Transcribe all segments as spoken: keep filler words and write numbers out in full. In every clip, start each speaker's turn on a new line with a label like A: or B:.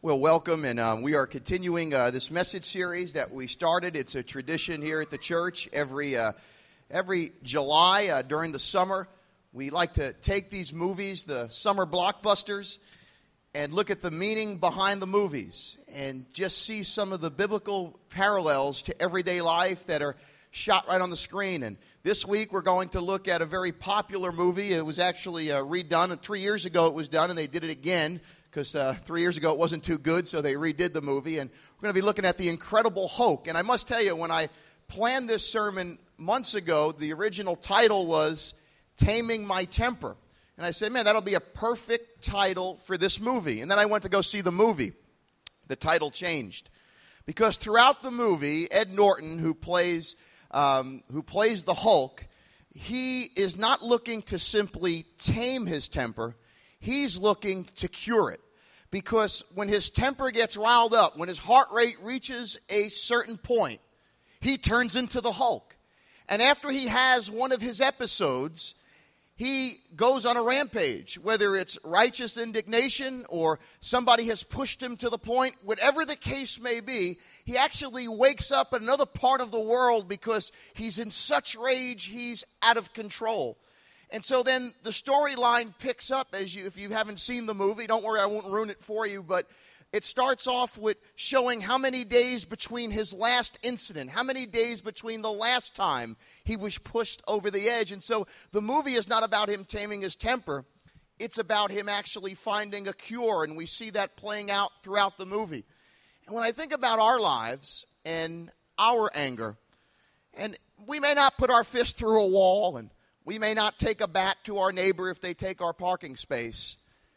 A: Well, welcome, and um, we are continuing uh, this message series that we started. It's a tradition here at the church. Every uh, every July uh, during the summer, we like to take these movies, the summer blockbusters, and look at the meaning behind the movies and just see some of the biblical parallels to everyday life that are shot right on the screen. And this week, we're going to look at a very popular movie. It was actually uh, redone. And three years ago, it was done, and they did it again. Because uh, three years ago it wasn't too good, so they redid the movie. And we're going to be looking at The Incredible Hulk. And I must tell you, when I planned this sermon months ago, the original title was Taming My Temper. And I said, man, that'll be a perfect title for this movie. And then I went to go see the movie. The title changed. Because throughout the movie, Ed Norton, who plays, um, who plays the Hulk, he is not looking to simply tame his temper. He's looking to cure it, because when his temper gets riled up, when his heart rate reaches a certain point, he turns into the Hulk. And after he has one of his episodes, he goes on a rampage, whether it's righteous indignation or somebody has pushed him to the point, whatever the case may be, he actually wakes up in another part of the world because he's in such rage, he's out of control. And so then the storyline picks up, as you, if you haven't seen the movie, don't worry, I won't ruin it for you, but it starts off with showing how many days between his last incident, how many days between the last time he was pushed over the edge. And so the movie is not about him taming his temper, it's about him actually finding a cure, and we see that playing out throughout the movie. And when I think about our lives and our anger, and we may not put our fist through a wall, and we may not take a bat to our neighbor if they take our parking space,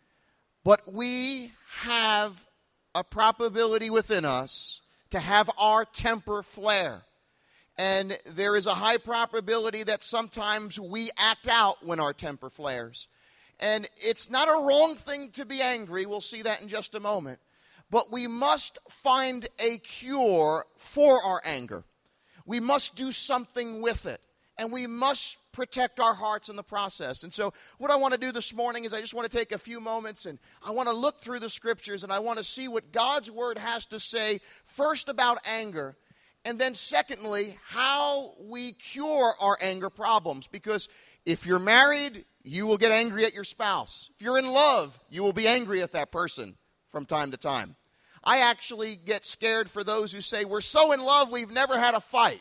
A: but we have a probability within us to have our temper flare. And there is a high probability that sometimes we act out when our temper flares. And it's not a wrong thing to be angry. We'll see that in just a moment. But we must find a cure for our anger. We must do something with it. And we must protect our hearts in the process. And so what I want to do this morning is I just want to take a few moments and I want to look through the scriptures and I want to see what God's word has to say, first about anger, and then secondly, how we cure our anger problems. Because if you're married, you will get angry at your spouse. If you're in love, you will be angry at that person from time to time. I actually get scared for those who say, we're so in love, we've never had a fight.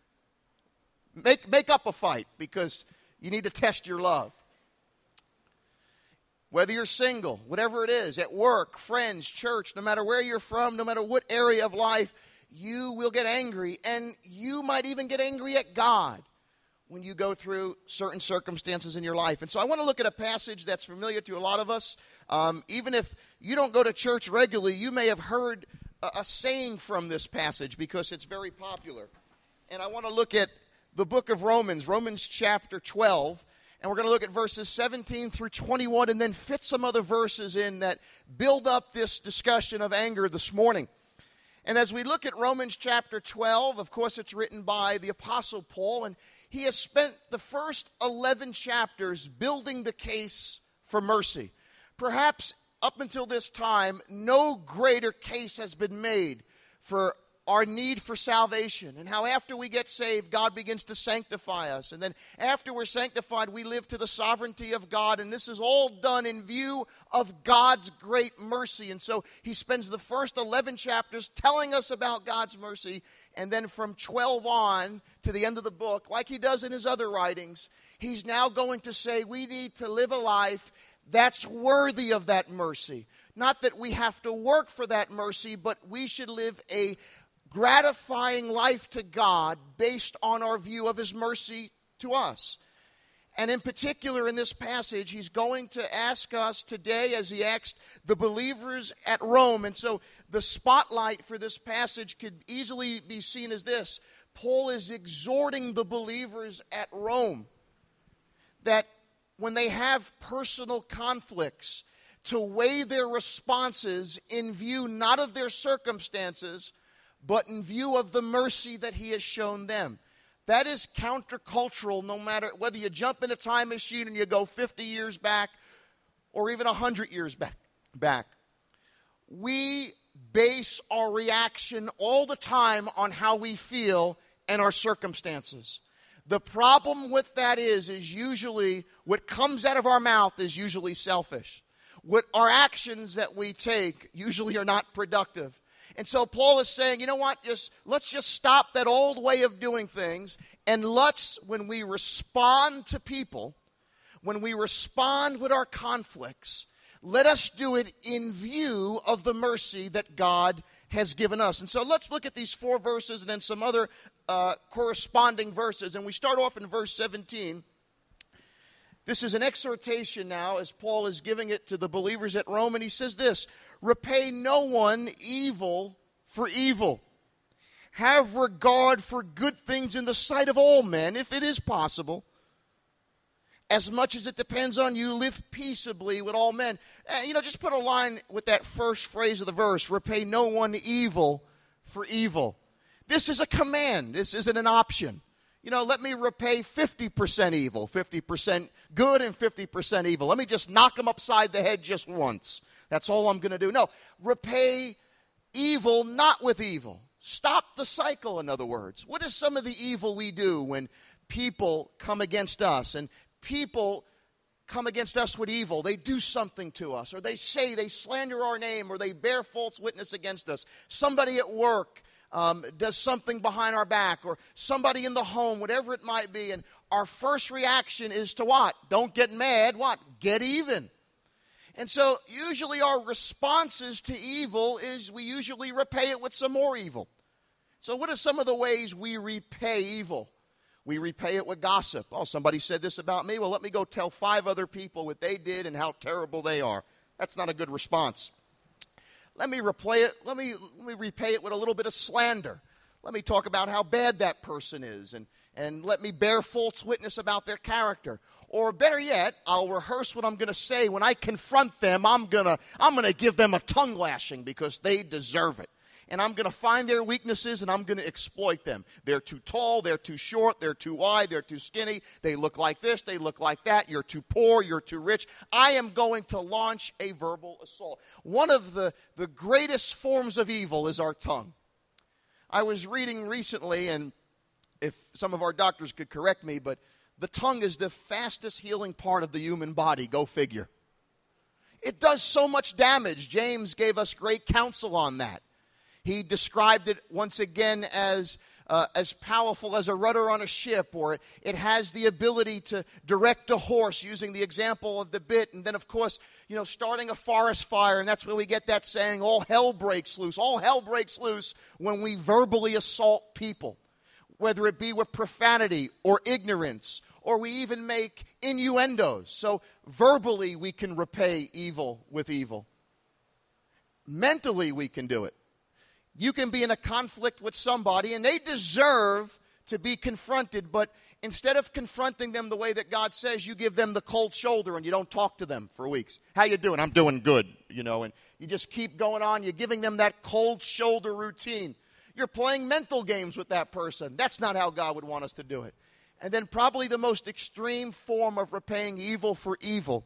A: Make, make up a fight, because you need to test your love. Whether you're single, whatever it is, at work, friends, church, no matter where you're from, no matter what area of life, you will get angry. And you might even get angry at God when you go through certain circumstances in your life. And so I want to look at a passage that's familiar to a lot of us. Um, even if you don't go to church regularly, you may have heard a, a saying from this passage because it's very popular. And I want to look at the book of Romans, Romans chapter twelve, and we're going to look at verses seventeen through twenty-one and then fit some other verses in that build up this discussion of anger this morning. And as we look at Romans chapter twelve, of course it's written by the Apostle Paul, and he has spent the first eleven chapters building the case for mercy. Perhaps up until this time, no greater case has been made for our need for salvation, and how after we get saved, God begins to sanctify us. And then after we're sanctified, we live to the sovereignty of God, and this is all done in view of God's great mercy. And so he spends the first eleven chapters telling us about God's mercy, and then from twelve on to the end of the book, like he does in his other writings, he's now going to say we need to live a life that's worthy of that mercy. Not that we have to work for that mercy, but we should live a gratifying life to God based on our view of his mercy to us. And in particular in this passage, he's going to ask us today, as he asked the believers at Rome. And so the spotlight for this passage could easily be seen as this. Paul is exhorting the believers at Rome that when they have personal conflicts, to weigh their responses in view not of their circumstances, but in view of the mercy that he has shown them. That is countercultural, no matter whether you jump in a time machine and you go fifty years back or even one hundred years back. back. we base our reaction all the time on how we feel and our circumstances. The problem with that is, is usually what comes out of our mouth is usually selfish. What our actions that we take usually are not productive. And so Paul is saying, you know what, just let's just stop that old way of doing things, and let's, when we respond to people, when we respond with our conflicts, let us do it in view of the mercy that God has given us. And so let's look at these four verses and then some other uh, corresponding verses. And we start off in verse seventeen. This is an exhortation now as Paul is giving it to the believers at Rome. And he says this, repay no one evil for evil. Have regard for good things in the sight of all men, if it is possible. As much as it depends on you, live peaceably with all men. Uh, you know, just put a line with that first phrase of the verse, repay no one evil for evil. This is a command. This isn't an option. You know, let me repay fifty percent evil, fifty percent good and fifty percent evil. Let me just knock them upside the head just once. That's all I'm going to do. No, repay evil not with evil. Stop the cycle, in other words. What is some of the evil we do when people come against us and people come against us with evil? They do something to us, or they say, they slander our name, or they bear false witness against us. Somebody at work um, does something behind our back, or somebody in the home, whatever it might be, and our first reaction is to what? Don't get mad. What? Get even. And so usually our responses to evil is we usually repay it with some more evil. So what are some of the ways we repay evil? We repay it with gossip. Oh, somebody said this about me. Well, let me go tell five other people what they did and how terrible they are. That's not a good response. Let me replay it. Let me, let me repay it with a little bit of slander. Let me talk about how bad that person is, and, and let me bear false witness about their character. Or better yet, I'll rehearse what I'm going to say. When I confront them, I'm going to I'm going to give them a tongue lashing because they deserve it. And I'm going to find their weaknesses, and I'm going to exploit them. They're too tall, they're too short, they're too wide, they're too skinny. They look like this, they look like that. You're too poor, you're too rich. I am going to launch a verbal assault. One of the, the greatest forms of evil is our tongue. I was reading recently, and if some of our doctors could correct me, but the tongue is the fastest healing part of the human body. Go figure. It does so much damage. James gave us great counsel on that. He described it once again as uh, as powerful as a rudder on a ship, or it, it has the ability to direct a horse, using the example of the bit. And then, of course, you know, starting a forest fire, and that's where we get that saying, all hell breaks loose. All hell breaks loose when we verbally assault people, whether it be with profanity or ignorance, or we even make innuendos. So verbally we can repay evil with evil. Mentally we can do it. You can be in a conflict with somebody and they deserve to be confronted, but instead of confronting them the way that God says, you give them the cold shoulder and you don't talk to them for weeks. How you doing? I'm doing good, you know, and you just keep going on. You're giving them that cold shoulder routine. You're playing mental games with that person. That's not how God would want us to do it. And then probably the most extreme form of repaying evil for evil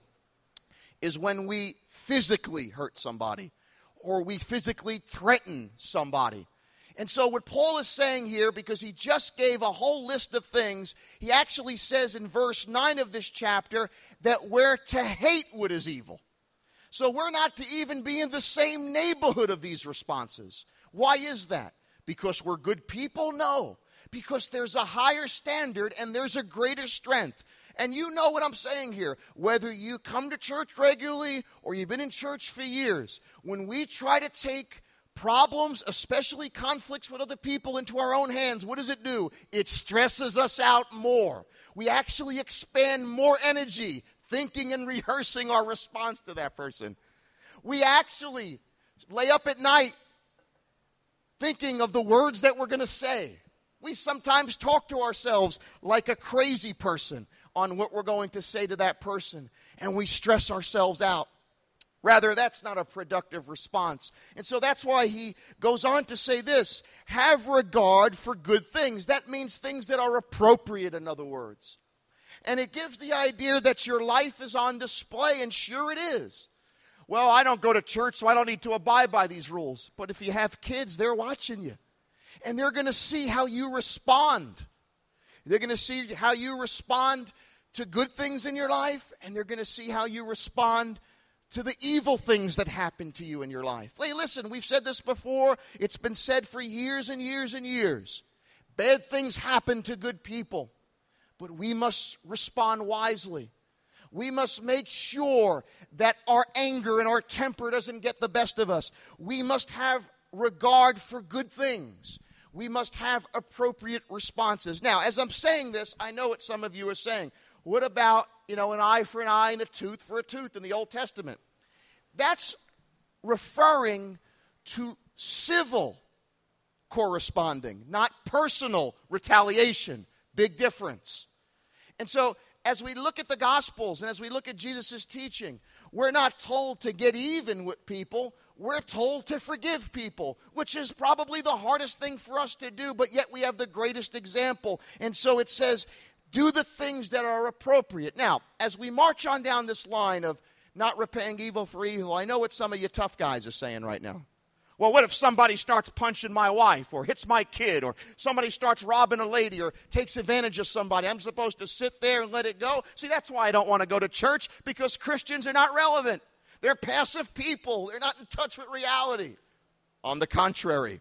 A: is when we physically hurt somebody, or we physically threaten somebody. And so what Paul is saying here, because he just gave a whole list of things, he actually says in verse nine of this chapter that we're to hate what is evil. So we're not to even be in the same neighborhood of these responses. Why is that? Because we're good people? No. Because there's a higher standard and there's a greater strength. And you know what I'm saying here. Whether you come to church regularly or you've been in church for years, when we try to take problems, especially conflicts with other people, into our own hands, what does it do? It stresses us out more. We actually expend more energy thinking and rehearsing our response to that person. We actually lay up at night thinking of the words that we're going to say. We sometimes talk to ourselves like a crazy person on what we're going to say to that person, and we stress ourselves out. Rather, that's not a productive response. And so that's why he goes on to say this, have regard for good things. That means things that are appropriate, in other words. And it gives the idea that your life is on display, and sure it is. Well, I don't go to church, so I don't need to abide by these rules. But if you have kids, they're watching you. And they're going to see how you respond. They're going to see how you respond to good things in your life, and they're going to see how you respond to the evil things that happen to you in your life. Hey, listen, we've said this before. It's been said for years and years and years. Bad things happen to good people, but we must respond wisely. We must make sure that our anger and our temper doesn't get the best of us. We must have regard for good things. We must have appropriate responses. Now, as I'm saying this, I know what some of you are saying. What about, you know, an eye for an eye and a tooth for a tooth in the Old Testament? That's referring to civil corresponding, not personal retaliation. Big difference. And so, as we look at the Gospels and as we look at Jesus' teaching, we're not told to get even with people. We're told to forgive people, which is probably the hardest thing for us to do, but yet we have the greatest example. And so it says, do the things that are appropriate. Now, as we march on down this line of not repaying evil for evil, I know what some of you tough guys are saying right now. Well, what if somebody starts punching my wife or hits my kid or somebody starts robbing a lady or takes advantage of somebody? I'm supposed to sit there and let it go? See, that's why I don't want to go to church, because Christians are not relevant. They're passive people. They're not in touch with reality. On the contrary,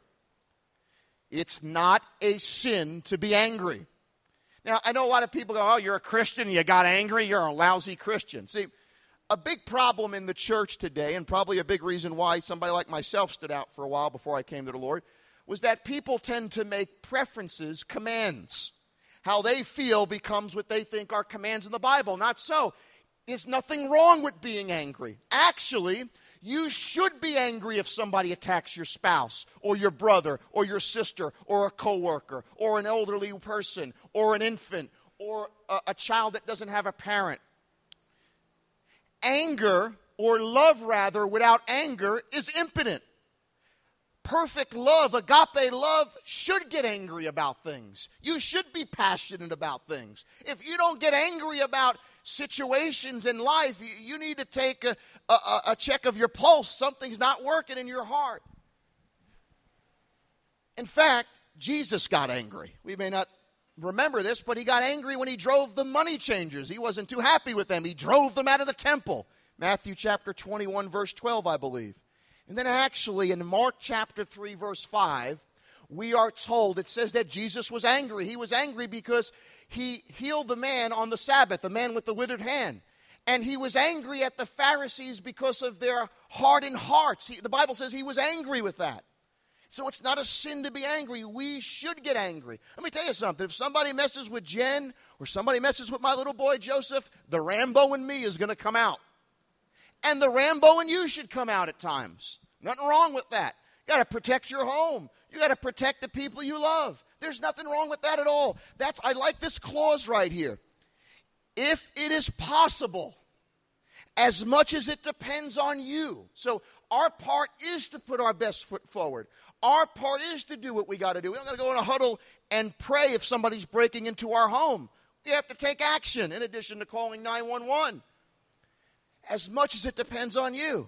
A: it's not a sin to be angry. Now, I know a lot of people go, oh, you're a Christian, you got angry, you're a lousy Christian. See, a big problem in the church today, and probably a big reason why somebody like myself stood out for a while before I came to the Lord, was that people tend to make preferences commands. How they feel becomes what they think are commands in the Bible. Not so. There's nothing wrong with being angry. Actually, you should be angry if somebody attacks your spouse or your brother or your sister or a coworker or an elderly person or an infant or a, a child that doesn't have a parent. Anger, or love rather, without anger is impotent. Perfect love, agape love, should get angry about things. You should be passionate about things. If you don't get angry about situations in life, you, you need to take a, a, a check of your pulse. Something's not working in your heart. In fact, Jesus got angry. We may not remember this, but he got angry when he drove the money changers. He wasn't too happy with them. He drove them out of the temple. Matthew chapter twenty-one, verse twelve, I believe. And then actually in Mark chapter three, verse five, we are told, it says that Jesus was angry. He was angry because he healed the man on the Sabbath, the man with the withered hand. And he was angry at the Pharisees because of their hardened hearts. He, the Bible says he was angry with that. So it's not a sin to be angry. We should get angry. Let me tell you something. If somebody messes with Jen or somebody messes with my little boy Joseph, the Rambo in me is going to come out. And the Rambo in you should come out at times. Nothing wrong with that. You got to protect your home. You got to protect the people you love. There's nothing wrong with that at all. That's I like this clause right here. If it is possible, as much as it depends on you. So our part is to put our best foot forward. Our part is to do what we got to do. We don't got to go in a huddle and pray if somebody's breaking into our home. We have to take action in addition to calling nine one one. As much as it depends on you.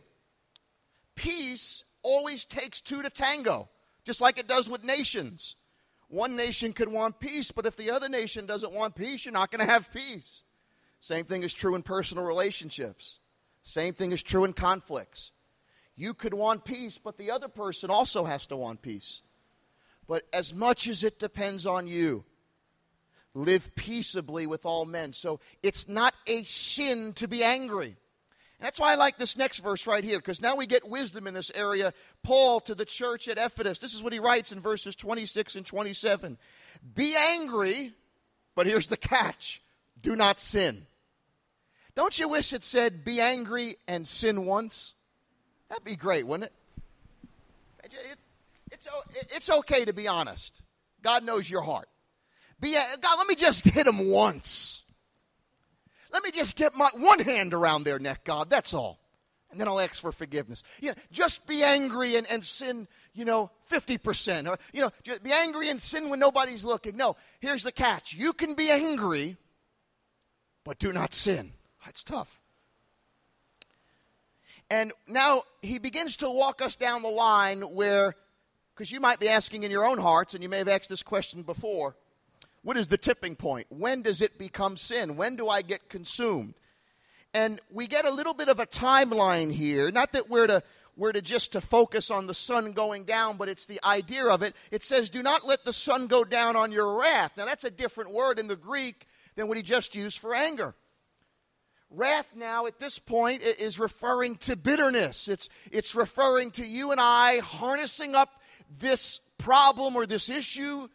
A: Peace always takes two to tango, just like it does with nations. One nation could want peace, but if the other nation doesn't want peace, you're not going to have peace. Same thing is true in personal relationships. Same thing is true in conflicts. You could want peace, but the other person also has to want peace. But as much as it depends on you, live peaceably with all men. So it's not a sin to be angry. And that's why I like this next verse right here, because now we get wisdom in this area. Paul to the church at Ephesus, this is what he writes in verses twenty-six and twenty-seven. Be angry, but here's the catch. Do not sin. Don't you wish it said, be angry and sin once? That'd be great, wouldn't it? it it's, it's okay to be honest. God knows your heart. Be, God, let me just hit him once. Let me just get my one hand around their neck, God. That's all. And then I'll ask for forgiveness. Yeah, just be angry and, and sin, you know, fifty percent. Or, you know, just be angry and sin when nobody's looking. No, here's the catch. You can be angry, but do not sin. That's tough. And now he begins to walk us down the line where, because you might be asking in your own hearts, and you may have asked this question before, what is the tipping point? When does it become sin? When do I get consumed? And we get a little bit of a timeline here. Not that we're to we're to just to focus on the sun going down, but it's the idea of it. It says, do not let the sun go down on your wrath. Now that's a different word in the Greek than what he just used for anger. Wrath now at this point is referring to bitterness. It's, it's referring to you and I harnessing up this problem or this issue.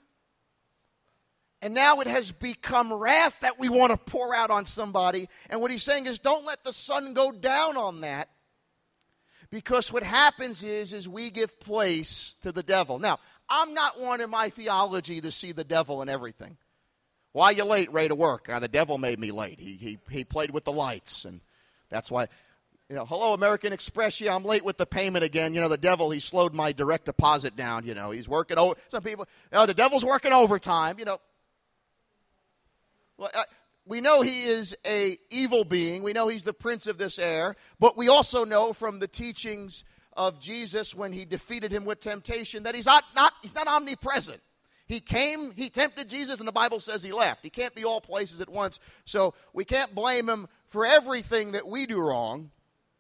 A: And now it has become wrath that we want to pour out on somebody. And what he's saying is, don't let the sun go down on that. Because what happens is, is we give place to the devil. Now, I'm not one in my theology to see the devil in everything. Why are you late, Ray, to work? Uh, the devil made me late. He, he, he played with the lights. And that's why, you know, hello, American Express. Yeah, I'm late with the payment again. You know, the devil, he slowed my direct deposit down. You know, he's working over. Some people, oh, the devil's working overtime. You know. Well, uh, we know he is a evil being. We know he's the prince of this air. But we also know from the teachings of Jesus when he defeated him with temptation that he's not, not, he's not omnipresent. He came, he tempted Jesus, and the Bible says he left. He can't be all places at once. So we can't blame him for everything that we do wrong.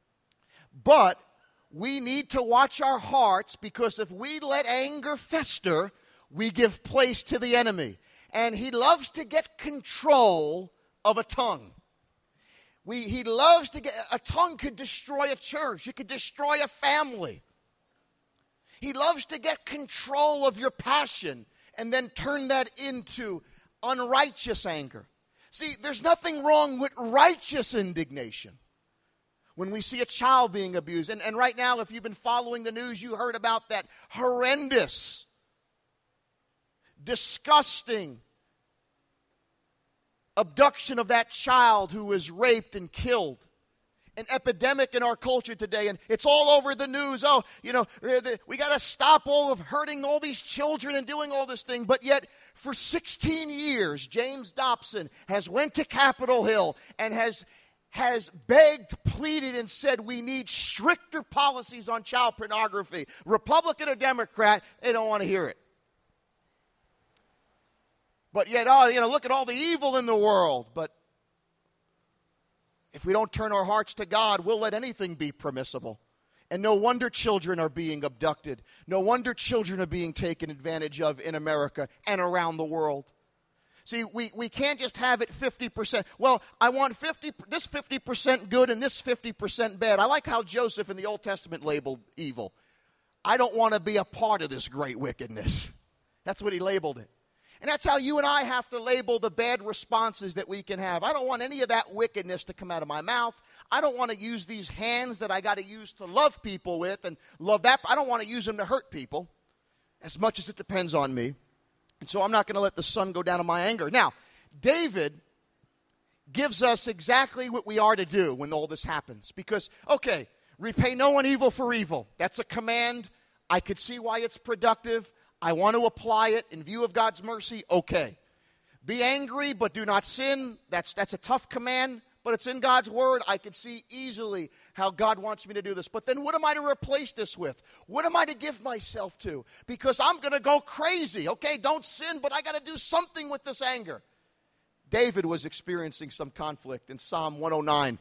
A: But we need to watch our hearts, because if we let anger fester, we give place to the enemy. And he loves to get control of a tongue. We, he loves to get, a tongue could destroy a church. It could destroy a family. He loves to get control of your passion and then turn that into unrighteous anger. See, there's nothing wrong with righteous indignation. When we see a child being abused, and, and right now, if you've been following the news, you heard about that horrendous, disgusting abduction of that child who was raped and killed. An epidemic in our culture today, and it's all over the news. Oh, you know, the, the, we got to stop all of hurting all these children and doing all this thing. But yet, for sixteen years, James Dobson has went to Capitol Hill and has has begged, pleaded, and said we need stricter policies on child pornography. Republican or Democrat, they don't want to hear it. But yet, oh, you know, look at all the evil in the world. But if we don't turn our hearts to God, we'll let anything be permissible. And no wonder children are being abducted. No wonder children are being taken advantage of in America and around the world. See, we, we can't just have it fifty percent. Well, I want fifty this fifty percent good and this fifty percent bad. I like how Joseph in the Old Testament labeled evil. I don't want to be a part of this great wickedness. That's what he labeled it. And that's how you and I have to label the bad responses that we can have. I don't want any of that wickedness to come out of my mouth. I don't want to use these hands that I got to use to love people with and love that. I don't want to use them to hurt people as much as it depends on me. And so I'm not going to let the sun go down on my anger. Now, David gives us exactly what we are to do when all this happens. Because, okay, repay no one evil for evil. That's a command. I could see why it's productive. I want to apply it in view of God's mercy. Okay. Be angry, but do not sin. That's, that's a tough command, but it's in God's word. I could see easily how God wants me to do this. But then what am I to replace this with? What am I to give myself to? Because I'm going to go crazy. Okay, don't sin, but I got to do something with this anger. David was experiencing some conflict in Psalm one oh nine.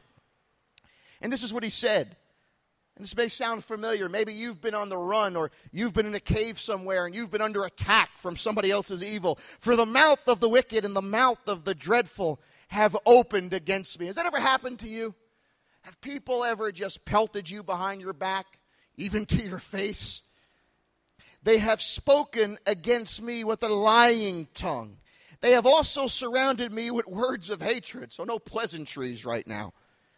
A: And this is what he said. And this may sound familiar. Maybe you've been on the run, or you've been in a cave somewhere and you've been under attack from somebody else's evil. For the mouth of the wicked and the mouth of the dreadful have opened against me. Has that ever happened to you? Have people ever just pelted you behind your back, even to your face? They have spoken against me with a lying tongue. They have also surrounded me with words of hatred. So no pleasantries right now.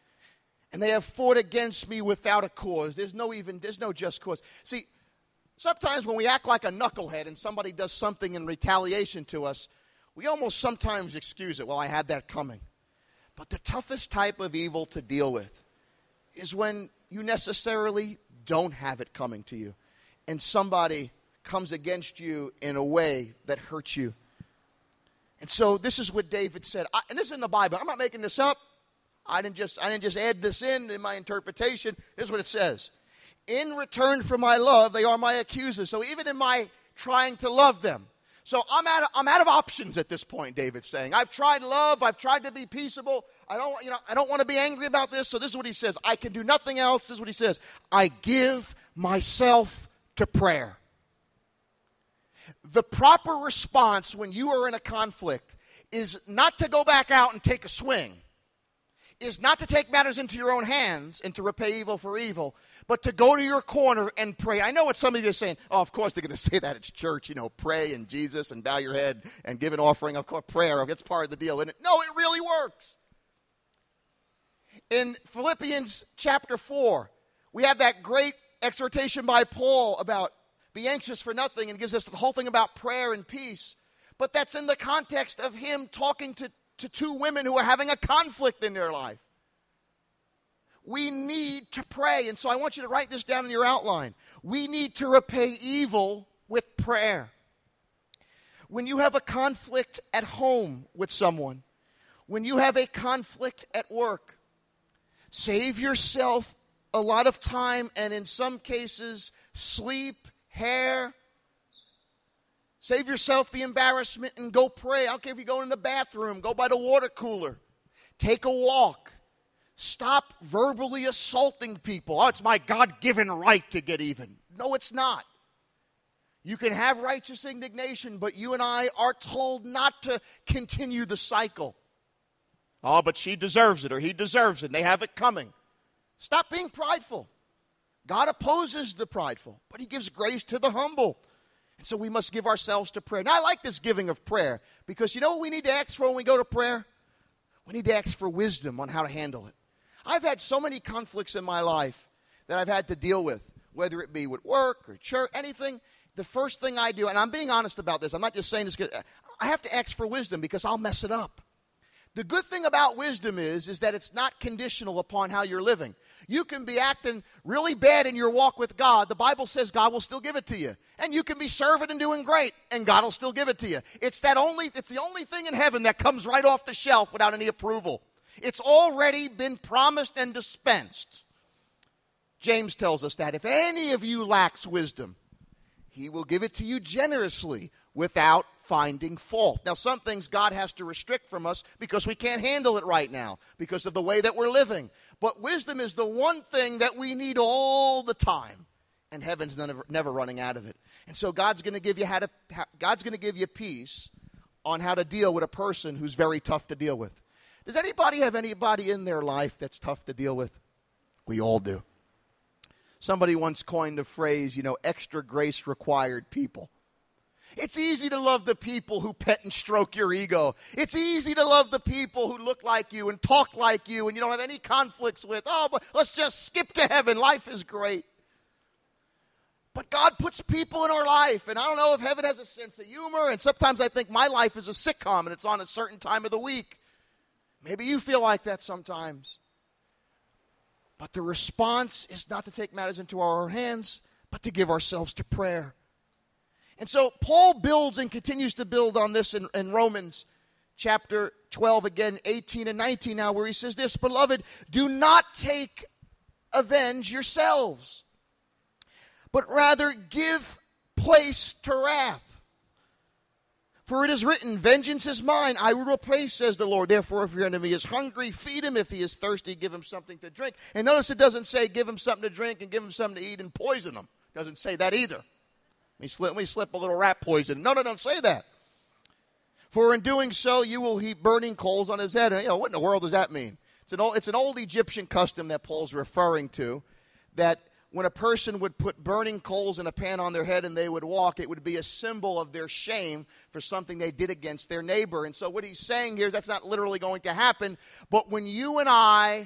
A: And they have fought against me without a cause. There's no even, there's no just cause. See, sometimes when we act like a knucklehead and somebody does something in retaliation to us, we almost sometimes excuse it. Well, I had that coming. But the toughest type of evil to deal with is when you necessarily don't have it coming to you, and somebody comes against you in a way that hurts you. And so this is what David said. I, and this is in the Bible. I'm not making this up. I didn't just I didn't just add this in in my interpretation. Here's what it says. In return for my love, they are my accusers. So even in my trying to love them. So I'm out of, I'm out of options at this point, David's saying. I've tried love. I've tried to be peaceable. I don't, you know, I don't want to be angry about this. So this is what he says. I can do nothing else. This is what he says. I give myself to prayer. The proper response when you are in a conflict is not to go back out and take a swing, is not to take matters into your own hands and to repay evil for evil, but to go to your corner and pray. I know what some of you are saying. Oh, of course they're going to say that at church, you know, pray and Jesus and bow your head and give an offering. Of course, prayer, that's part of the deal, isn't it? No, it really works. In Philippians chapter four, we have that great exhortation by Paul about be anxious for nothing, and gives us the whole thing about prayer and peace. But that's in the context of him talking to, to two women who are having a conflict in their life. We need to pray. And so I want you to write this down in your outline. We need to repay evil with prayer. When you have a conflict at home with someone, when you have a conflict at work, save yourself a lot of time and in some cases sleep, hair. Save yourself the embarrassment and go pray. I don't care if you go in the bathroom, go by the water cooler, take a walk. Stop verbally assaulting people. Oh, it's my God-given right to get even. No, it's not. You can have righteous indignation, but you and I are told not to continue the cycle. Oh, but she deserves it or he deserves it, and they have it coming. Stop being prideful. God opposes the prideful, but he gives grace to the humble. And so we must give ourselves to prayer. Now, I like this giving of prayer because you know what we need to ask for when we go to prayer? We need to ask for wisdom on how to handle it. I've had so many conflicts in my life that I've had to deal with, whether it be with work or church, anything. The first thing I do, and I'm being honest about this, I'm not just saying this, I have to ask for wisdom because I'll mess it up. The good thing about wisdom is, is that it's not conditional upon how you're living. You can be acting really bad in your walk with God. The Bible says God will still give it to you. And you can be serving and doing great, and God will still give it to you. It's that only, it's the only thing in heaven that comes right off the shelf without any approval. It's already been promised and dispensed. James tells us that if any of you lacks wisdom, he will give it to you generously without finding fault. Now, some things God has to restrict from us because we can't handle it right now because of the way that we're living. But wisdom is the one thing that we need all the time, and heaven's never, never running out of it. And so God's going to give you how to. God's going to give you peace on how to deal with a person who's very tough to deal with. Does anybody have anybody in their life that's tough to deal with? We all do. Somebody once coined the phrase, you know, extra grace required people. It's easy to love the people who pet and stroke your ego. It's easy to love the people who look like you and talk like you and you don't have any conflicts with. Oh, but let's just skip to heaven. Life is great. But God puts people in our life, and I don't know if heaven has a sense of humor, and sometimes I think my life is a sitcom and it's on a certain time of the week. Maybe you feel like that sometimes. But the response is not to take matters into our own hands, but to give ourselves to prayer. And so Paul builds and continues to build on this in, in Romans chapter twelve, again, eighteen and nineteen now, where he says this, Beloved, do not take avenge yourselves, but rather give place to wrath. For it is written, vengeance is mine, I will repay, says the Lord. Therefore, if your enemy is hungry, feed him. If he is thirsty, give him something to drink. And notice it doesn't say give him something to drink and give him something to eat and poison him. It doesn't say that either. Let me slip, let me slip a little rat poison. No, no, don't say that. For in doing so, you will heap burning coals on his head. And, you know, what in the world does that mean? It's an old, it's an old Egyptian custom that Paul's referring to, that when a person would put burning coals in a pan on their head and they would walk, it would be a symbol of their shame for something they did against their neighbor. And so what he's saying here is that's not literally going to happen. But when you and I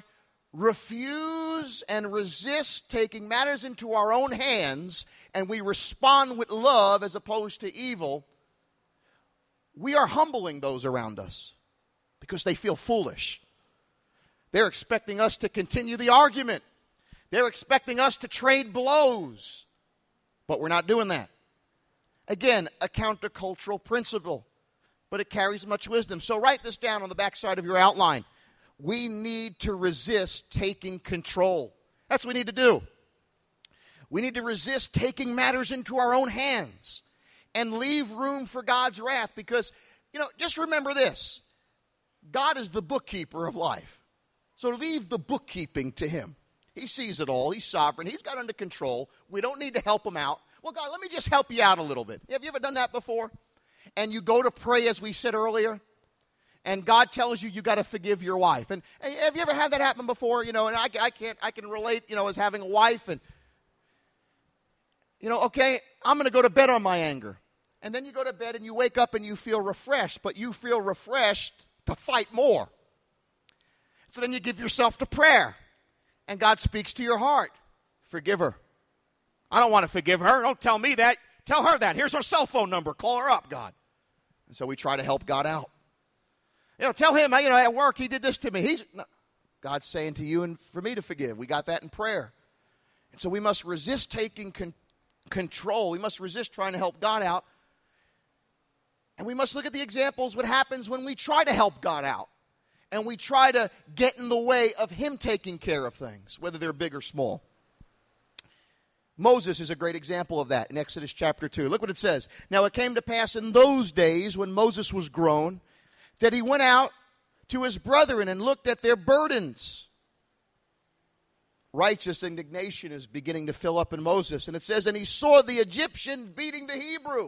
A: refuse and resist taking matters into our own hands and we respond with love as opposed to evil, we are humbling those around us because they feel foolish. They're expecting us to continue the argument. They're expecting us to trade blows, but we're not doing that. Again, a countercultural principle, but it carries much wisdom. So write this down on the backside of your outline. we need to resist taking control. That's what we need to do. We need to resist taking matters into our own hands and leave room for God's wrath because, you know, just remember this. God is the bookkeeper of life. So leave the bookkeeping to him. He sees it all. He's sovereign. He's got it under control. We don't need to help him out. Well, God, let me just help you out a little bit. Have you ever done that before? And you go to pray, as we said earlier, and God tells you you got to forgive your wife. And, and have you ever had that happen before? You know, and I, I can't, I can relate, you know, as having a wife. And, you know, okay, I'm going to go to bed on my anger. And then you go to bed and you wake up and you feel refreshed, but you feel refreshed to fight more. So then you give yourself to prayer. And God speaks to your heart. Forgive her. I don't want to forgive her. Don't tell me that. Tell her that. Here's her cell phone number. Call her up, God. And so we try to help God out. You know, tell him, you know, at work he did this to me. He's no, God's saying to you and for me to forgive. We got that in prayer. And so we must resist taking con- control. We must resist trying to help God out. And we must look at the examples, what happens when we try to help God out. And we try to get in the way of him taking care of things, whether they're big or small. Moses is a great example of that in Exodus chapter two. Look what it says. Now it came to pass in those days when Moses was grown that he went out to his brethren and looked at their burdens. Righteous indignation is beginning to fill up in Moses. And it says, and he saw the Egyptian beating the Hebrew.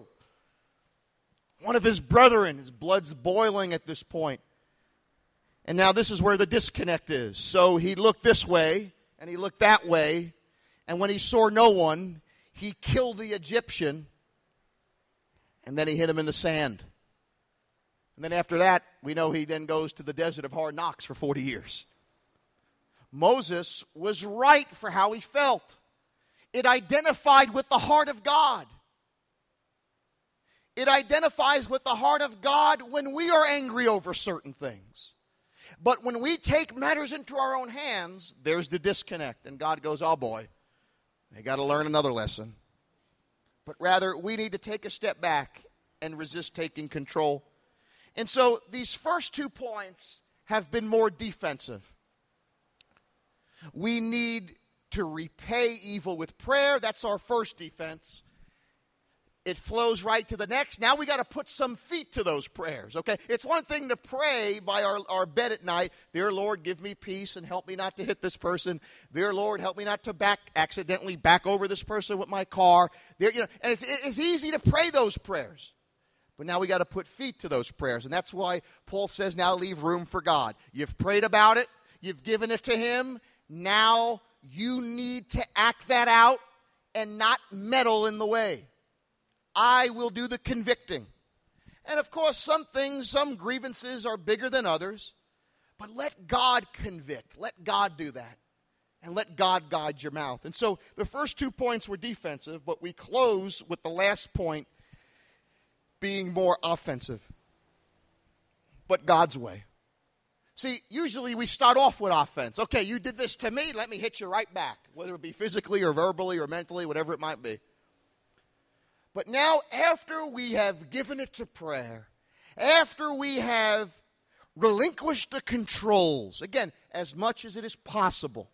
A: One of his brethren, his blood's boiling at this point. And now this is where the disconnect is. So he looked this way, and he looked that way, and when he saw no one, he killed the Egyptian, and then he hit him in the sand. And then after that, we know he then goes to the desert of Hard Knocks for forty years. Moses was right for how he felt. It identified with the heart of God. It identifies with the heart of God when we are angry over certain things. But when we take matters into our own hands, there's the disconnect. And God goes, oh boy, they got to learn another lesson. But rather, we need to take a step back and resist taking control. And so these first two points have been more defensive. We need to repay evil with prayer. That's our first defense. It flows right to the next. Now we got to put some feet to those prayers, okay? It's one thing to pray by our, our bed at night, dear Lord, give me peace and help me not to hit this person. Dear Lord, help me not to back accidentally back over this person with my car. There, you know, and it's, it's easy to pray those prayers. But now we got to put feet to those prayers. And that's why Paul says now leave room for God. You've prayed about it. You've given it to him. Now you need to act that out and not meddle in the way. I will do the convicting. And of course, some things, some grievances are bigger than others. But let God convict. Let God do that. And let God guide your mouth. And so the first two points were defensive, but we close with the last point being more offensive. But God's way. See, usually we start off with offense. Okay, you did this to me, let me hit you right back. Whether it be physically or verbally or mentally, whatever it might be. But now, after we have given it to prayer, after we have relinquished the controls, again, as much as it is possible,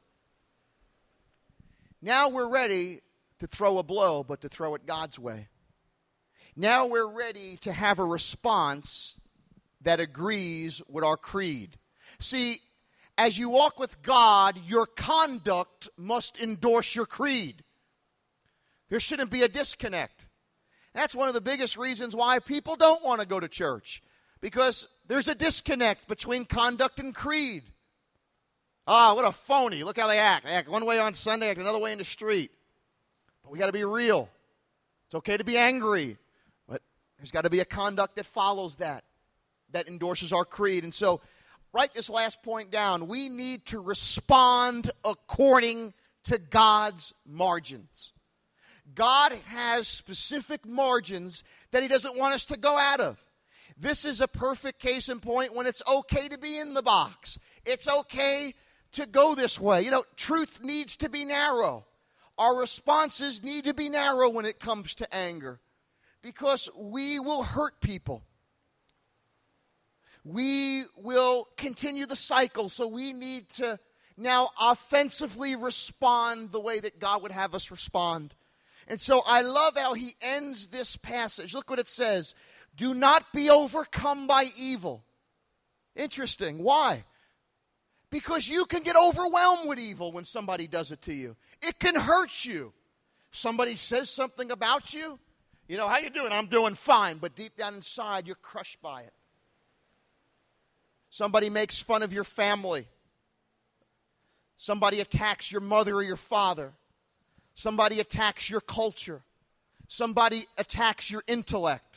A: now we're ready to throw a blow, but to throw it God's way. Now we're ready to have a response that agrees with our creed. See, as you walk with God, your conduct must endorse your creed. There shouldn't be a disconnect. That's one of the biggest reasons why people don't want to go to church. Because there's a disconnect between conduct and creed. Ah, what a phony. Look how they act. They act one way on Sunday, act another way in the street. But we got to be real. It's okay to be angry. But there's got to be a conduct that follows that. That endorses our creed. And so, write this last point down. We need to respond according to God's margins. God has specific margins that he doesn't want us to go out of. This is a perfect case in point when it's okay to be in the box. It's okay to go this way. You know, truth needs to be narrow. Our responses need to be narrow when it comes to anger, because we will hurt people. we will continue the cycle. So we need to now offensively respond the way that God would have us respond. And so I love how he ends this passage. Look what it says. Do not be overcome by evil. Interesting. Why? Because you can get overwhelmed with evil when somebody does it to you. It can hurt you. Somebody says something about you. You know, how you doing? I'm doing fine. But deep down inside, you're crushed by it. Somebody makes fun of your family. Somebody attacks your mother or your father. Somebody attacks your culture. Somebody attacks your intellect.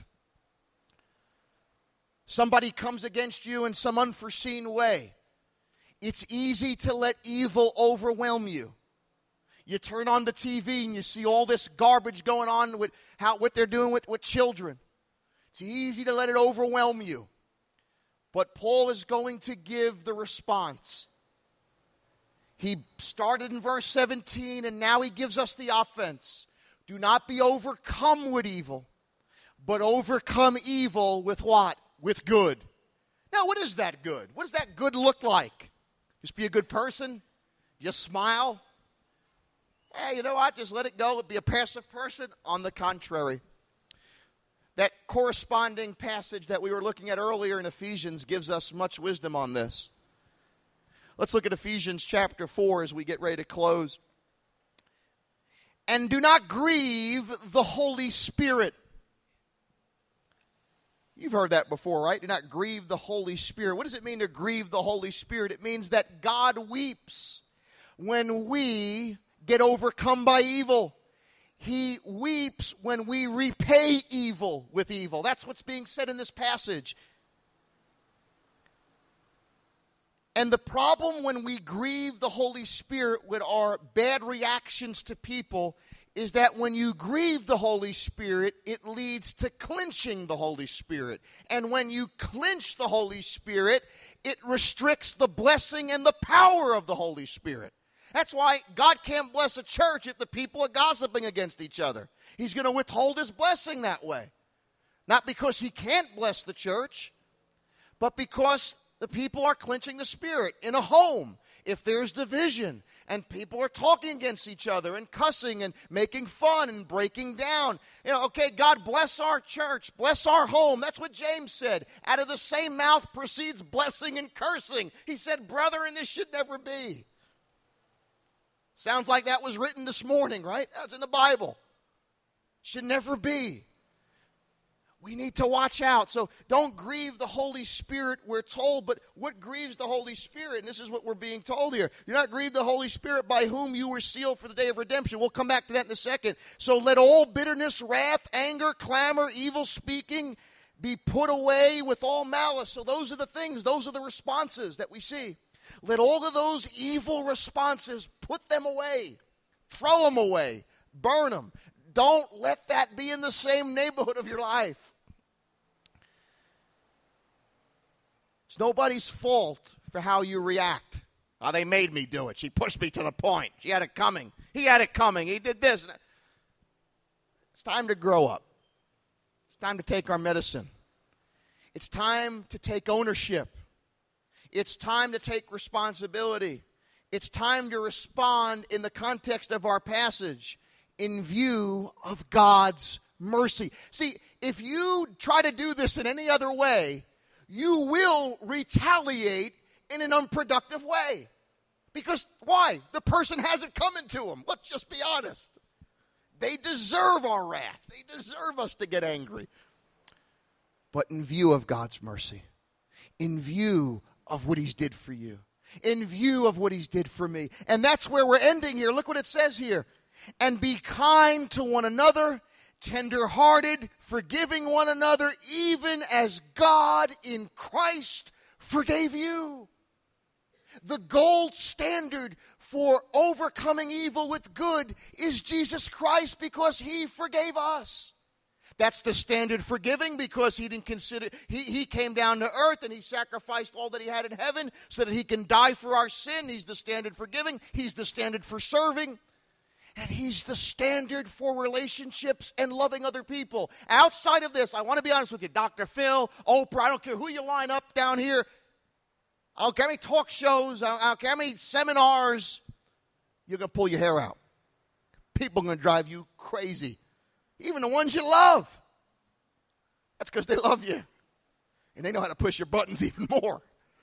A: Somebody comes against you in some unforeseen way. It's easy to let evil overwhelm you. You turn on the T V and you see all this garbage going on with how what they're doing with, with children. It's easy to let it overwhelm you. But Paul is going to give the response. He started in verse seventeen, and now he gives us the offense. Do not be overcome with evil, but overcome evil with what? With good. Now, what is that good? What does that good look like? Just be a good person? Just smile? Hey, you know what? Just let it go. Be a passive person? On the contrary. That corresponding passage that we were looking at earlier in Ephesians gives us much wisdom on this. Let's look at Ephesians chapter four as we get ready to close. And do not grieve the Holy Spirit. You've heard that before, right? Do not grieve the Holy Spirit. What does it mean to grieve the Holy Spirit? It means that God weeps when we get overcome by evil. He weeps when we repay evil with evil. That's what's being said in this passage. And the problem when we grieve the Holy Spirit with our bad reactions to people is that when you grieve the Holy Spirit, it leads to clinching the Holy Spirit. And when you clinch the Holy Spirit, it restricts the blessing and the power of the Holy Spirit. That's why God can't bless a church if the people are gossiping against each other. He's going to withhold his blessing that way. Not because he can't bless the church, but because the people are clinching the Spirit. In a home, if there's division and people are talking against each other and cussing and making fun and breaking down, you know, okay, God bless our church, bless our home. That's what James said. Out of the same mouth proceeds blessing and cursing. He said, brethren, this should never be. Sounds like that was written this morning, right? That's in the Bible. Should never be. We need to watch out. So don't grieve the Holy Spirit, we're told. But what grieves the Holy Spirit? And this is what we're being told here. Do not grieve the Holy Spirit by whom you were sealed for the day of redemption. We'll come back to that in a second. So let all bitterness, wrath, anger, clamor, evil speaking be put away with all malice. So those are the things, those are the responses that we see. Let all of those evil responses, put them away. Throw them away. Burn them. Don't let that be in the same neighborhood of your life. It's nobody's fault for how you react. Oh, they made me do it. She pushed me to the point. She had it coming. He had it coming. He did this. It's time to grow up. It's time to take our medicine. It's time to take ownership. It's time to take responsibility. It's time to respond in the context of our passage in view of God's mercy. See, if you try to do this in any other way, you will retaliate in an unproductive way. Because why? The person hasn't come into them. Let's just be honest. They deserve our wrath. They deserve us to get angry. But in view of God's mercy, in view of what he's did for you, in view of what he's did for me. And that's where we're ending here. Look what it says here. And be kind to one another, tender-hearted, forgiving one another, even as God in Christ forgave you. The gold standard for overcoming evil with good is Jesus Christ, because he forgave us. That's the standard for giving, because he didn't consider, he, he came down to earth and he sacrificed all that he had in heaven so that he can die for our sin. He's the standard for giving. He's the standard for serving. And he's the standard for relationships and loving other people. Outside of this, I want to be honest with you, Doctor Phil, Oprah, I don't care who you line up down here. I don't care how many talk shows, I don't care how many seminars, you're going to pull your hair out. People are going to drive you crazy. Even the ones you love. That's because they love you. And they know how to push your buttons even more.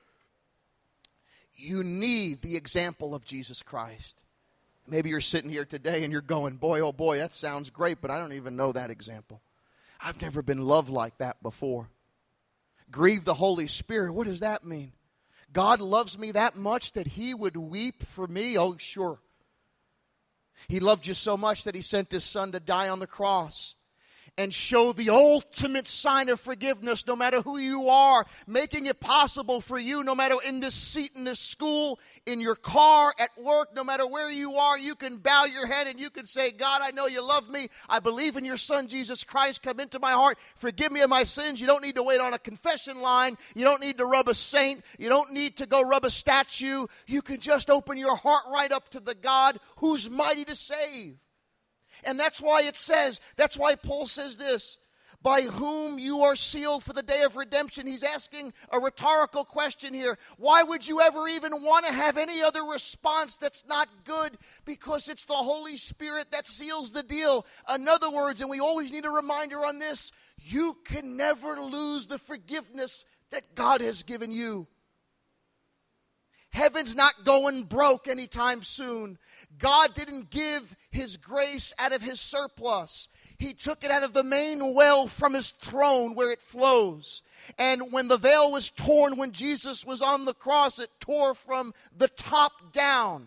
A: You need the example of Jesus Christ. Maybe you're sitting here today and you're going, boy, oh boy, that sounds great, but I don't even know that example. I've never been loved like that before. Grieve the Holy Spirit. What does that mean? God loves me that much that he would weep for me? Oh, sure. He loved you so much that he sent his son to die on the cross and show the ultimate sign of forgiveness no matter who you are, making it possible for you, no matter in this seat in this school, in your car, at work, no matter where you are, you can bow your head and you can say, God, I know you love me. I believe in your son, Jesus Christ. Come into my heart. Forgive me of my sins. You don't need to wait on a confession line. You don't need to rub a saint. You don't need to go rub a statue. You can just open your heart right up to the God who's mighty to save. And that's why it says, that's why Paul says this, by whom you are sealed for the day of redemption. He's asking a rhetorical question here. Why would you ever even want to have any other response that's not good? Because it's the Holy Spirit that seals the deal. In other words, and we always need a reminder on this, you can never lose the forgiveness that God has given you. Heaven's not going broke anytime soon. God didn't give his grace out of his surplus. He took it out of the main well from his throne where it flows. And when the veil was torn, when Jesus was on the cross, it tore from the top down,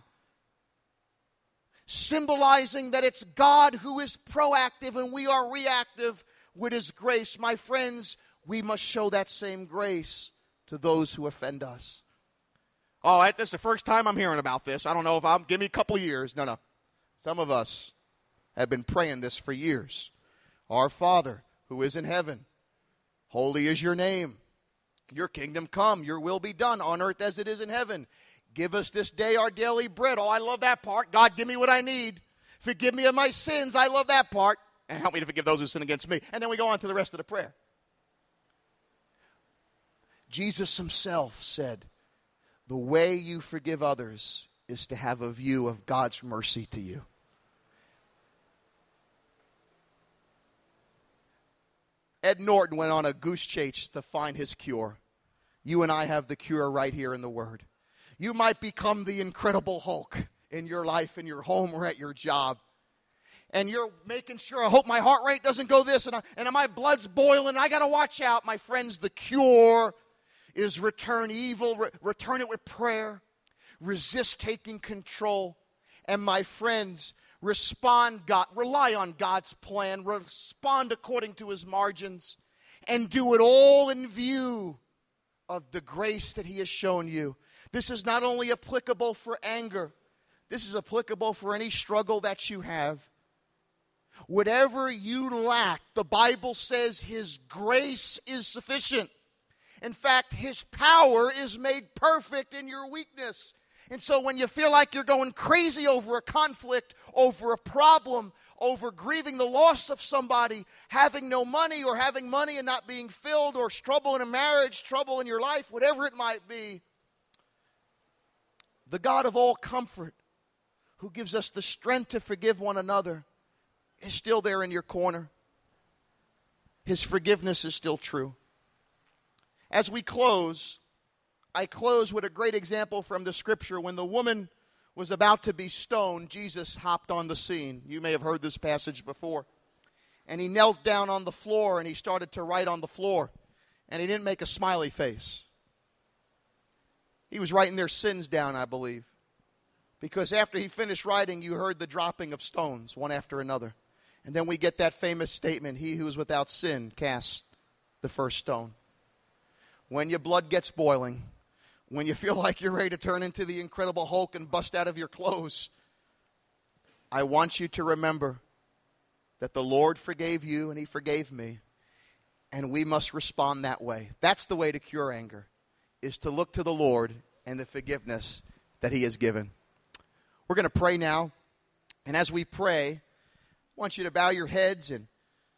A: symbolizing that it's God who is proactive and we are reactive with his grace. My friends, we must show that same grace to those who offend us. Oh, this is the first time I'm hearing about this. I don't know if I'm, give me a couple years. No, no. Some of us have been praying this for years. Our Father, who is in heaven, holy is your name. Your kingdom come, your will be done on earth as it is in heaven. Give us this day our daily bread. Oh, I love that part. God, give me what I need. Forgive me of my sins. I love that part. And help me to forgive those who sin against me. And then we go on to the rest of the prayer. Jesus himself said, the way you forgive others is to have a view of God's mercy to you. Ed Norton went on a goose chase to find his cure. You and I have the cure right here in the Word. You might become the Incredible Hulk in your life, in your home, or at your job. And you're making sure, I hope my heart rate doesn't go this, and, I, and my blood's boiling, I got to watch out. My friends, the cure is return evil, re- return it with prayer, resist taking control, and my friends, respond God, rely on God's plan, respond according to his margins, and do it all in view of the grace that he has shown you. This is not only applicable for anger, this is applicable for any struggle that you have. Whatever you lack, the Bible says his grace is sufficient. In fact, his power is made perfect in your weakness. And so when you feel like you're going crazy over a conflict, over a problem, over grieving the loss of somebody, having no money or having money and not being filled, or trouble in a marriage, trouble in your life, whatever it might be, the God of all comfort, who gives us the strength to forgive one another, is still there in your corner. His forgiveness is still true. As we close, I close with a great example from the scripture. When the woman was about to be stoned, Jesus hopped on the scene. You may have heard this passage before. And he knelt down on the floor and he started to write on the floor. And he didn't make a smiley face. He was writing their sins down, I believe. Because after he finished writing, you heard the dropping of stones, one after another. And then we get that famous statement, he who is without sin cast the first stone. When your blood gets boiling, when you feel like you're ready to turn into the Incredible Hulk and bust out of your clothes, I want you to remember that the Lord forgave you and he forgave me, and we must respond that way. That's the way to cure anger, is to look to the Lord and the forgiveness that he has given. We're going to pray now, And as we pray, I want you to bow your heads, and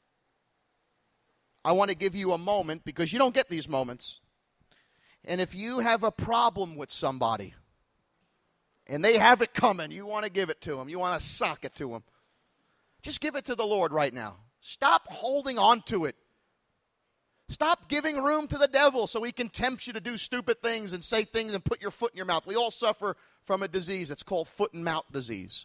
A: I want to give you a moment because you don't get these moments. And if you have a problem with somebody and they have it coming, you want to give it to them, you want to sock it to them, just give it to the Lord right now. Stop holding on to it. Stop giving room to the devil so he can tempt you to do stupid things and say things and put your foot in your mouth. We all suffer from a disease. It's called foot and mouth disease.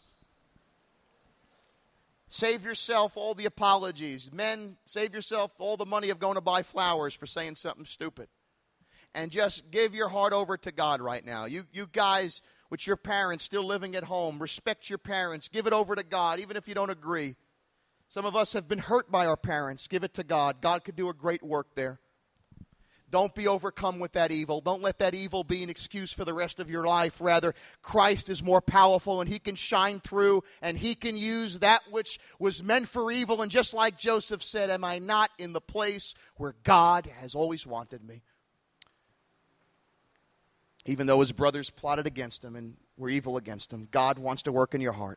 A: Save yourself all the apologies. Men, save yourself all the money of going to buy flowers for saying something stupid. And just give your heart over to God right now. You, you guys with your parents still living at home, respect your parents. Give it over to God, even if you don't agree. Some of us have been hurt by our parents. Give it to God. God could do a great work there. Don't be overcome with that evil. Don't let that evil be an excuse for the rest of your life. Rather, Christ is more powerful, and he can shine through, and he can use that which was meant for evil. And just like Joseph said, am I not in the place where God has always wanted me? Even though his brothers plotted against him and were evil against him, God wants to work in your heart.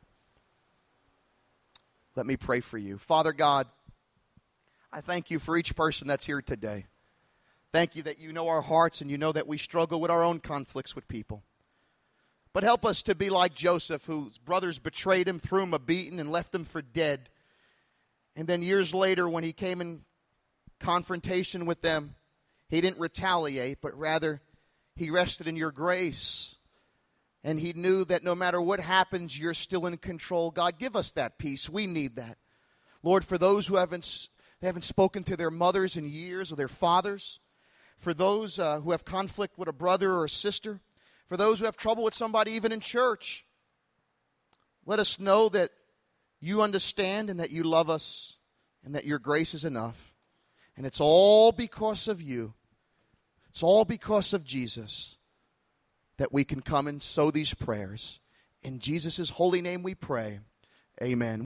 A: Let me pray for you. Father God, I thank you for each person that's here today. Thank you that you know our hearts and you know that we struggle with our own conflicts with people. But help us to be like Joseph, whose brothers betrayed him, threw him a beating, and left him for dead. And then years later, when he came in confrontation with them, he didn't retaliate, but rather he rested in your grace. And he knew that no matter what happens, you're still in control. God, give us that peace. We need that. Lord, for those who haven't, they haven't spoken to their mothers in years or their fathers, for those uh, who have conflict with a brother or a sister, for those who have trouble with somebody even in church, let us know that you understand and that you love us and that your grace is enough. And it's all because of you. It's all because of Jesus that we can come and sow these prayers. In Jesus' holy name we pray. Amen.